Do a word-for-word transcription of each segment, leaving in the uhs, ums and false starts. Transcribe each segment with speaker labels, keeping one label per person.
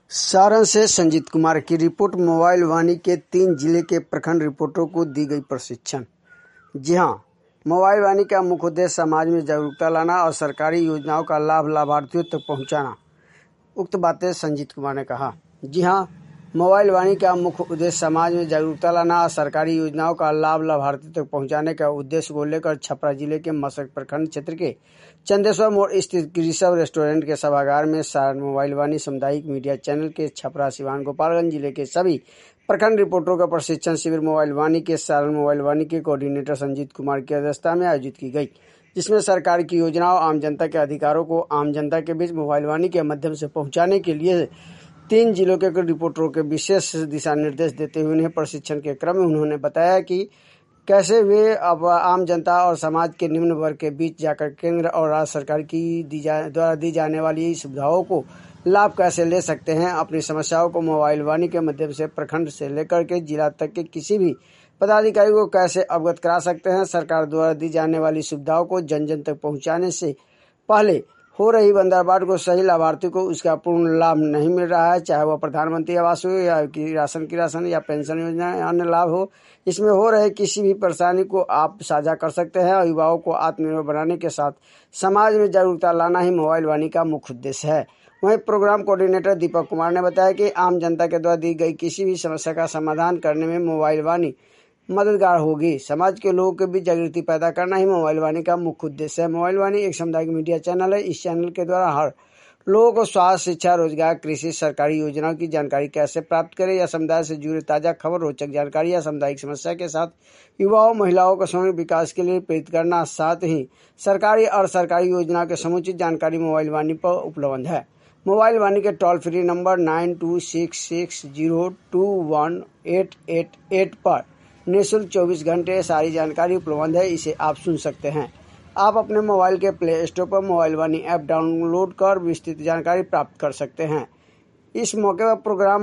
Speaker 1: सारण से संजीत कुमार की report. Mobile Vani के तीन जिले के प्रखंड रिपोर्टरों को दी गई प्रशिक्षण। जी हां, मोबाइल वाणी का मुख्य उद्देश्य समाज में जागरूकता लाना और सरकारी योजनाओं का लाभ लाभार्थियों तक पहुंचाना। उक्त बातें संजीत कुमार ने कहा। जी हां, मोबाइल वाणी का मुख्य उद्देश्य समाज में जागरूकता लाना और सरकारी योजनाओं का लाभ लाभार्थियों तक पहुंचाने का उद्देश्य को लेकर छपरा जिले के मशरक प्रखंड क्षेत्र के चंदेश्वर मोड़ स्थित ऋषभ रेस्टोरेंट के सभागार में सारण मोबाइल वाणी सामुदायिक मीडिया चैनल के छपरा, सिवान, गोपालगंज जिले के सभी प्रखंड रिपोर्टरों का प्रशिक्षण शिविर मोबाइल वाणी के सारण मोबाइल वाणी के कोऑर्डिनेटर संजीत कुमार की अध्यक्षता में आयोजित की गई, जिसमें सरकार की योजनाओं आम जनता के अधिकारों को आम जनता के बीच मोबाइल वाणी के माध्यम से पहुंचाने के लिए तीन जिलों के रिपोर्टरों के विशेष दिशा निर्देश देते हुए उन्हें प्रशिक्षण के क्रम में उन्होंने बताया कि कैसे वे अब आम जनता और समाज के निम्न वर्ग के बीच जाकर केंद्र और राज्य सरकार की दी जा द्वारा दी जाने वाली सुविधाओं को लाभ कैसे ले सकते हैं। अपनी समस्याओं को मोबाइल वाणी के माध्यम से प्रखंड से लेकर के जिला तक के किसी भी पदाधिकारी को कैसे अवगत करा सकते हैं। सरकार द्वारा दी जाने वाली सुविधाओं को जन जन तक पहुँचाने से पहले हो रही बंदरबाट को सही लाभार्थी को उसका पूर्ण लाभ नहीं मिल रहा है, चाहे वह प्रधानमंत्री आवास हो या कि राशन की राशन या पेंशन योजना या अन्य लाभ हो। इसमें हो रहे किसी भी परेशानी को आप साझा कर सकते हैं और युवाओं को आत्मनिर्भर बनाने के साथ समाज में जागरूकता लाना ही मोबाइल वाणी का मुख्य उद्देश्य है। वहीं प्रोग्राम कोऑर्डिनेटर दीपक कुमार ने बताया कि आम जनता के द्वारा दी गई किसी भी समस्या का समाधान करने में मोबाइल वाणी मददगार होगी। समाज के लोगों के बीच जागृति पैदा करना ही मोबाइल वाणी का मुख्य उद्देश्य है। मोबाइल वाणी एक सामुदायिक मीडिया चैनल है। इस चैनल के द्वारा हर लोगों को स्वास्थ्य, शिक्षा, रोजगार, कृषि, सरकारी योजनाओं की जानकारी कैसे प्राप्त करें या समुदाय से जुड़े ताजा खबर, रोचक जानकारी या सामुदायिक समस्या के साथ युवाओं, महिलाओं को समग्र विकास के लिए प्रेरित करना, साथ ही सरकारी और सरकारी योजनाओं की समुचित जानकारी मोबाइल वाणी पर उपलब्ध है। मोबाइल वाणी के toll free number nine two six six zero two one eight eight eight पर निःशुल्क चौबीस घंटे सारी जानकारी उपलब्ध है। इसे आप सुन सकते हैं। आप अपने मोबाइल के प्ले स्टोर पर मोबाइल वाणी ऐप डाउनलोड कर विस्तृत जानकारी प्राप्त कर सकते हैं। इस मौके पर प्रोग्राम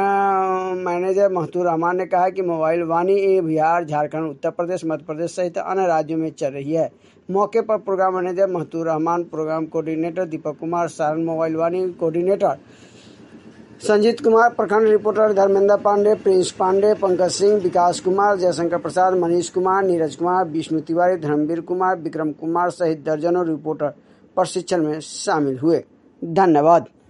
Speaker 1: मैनेजर महतूर रहमान ने कहा कि मोबाइल वाणी बिहार, झारखंड, उत्तर प्रदेश, मध्य प्रदेश सहित अन्य राज्यों में चल रही है। मौके पर program manager Mahtur Rahman, program coordinator Deepak Kumar, Saran mobile Vani coordinator Sanjeet Kumar, प्रखंड रिपोर्टर धर्मेंद्र पांडे, प्रिंस पांडे, पंकज सिंह, विकास कुमार, जयशंकर प्रसाद, मनीष कुमार, नीरज कुमार, विष्णु तिवारी, धर्मवीर कुमार, विक्रम कुमार सहित दर्जनों रिपोर्टर प्रशिक्षण में शामिल हुए। धन्यवाद।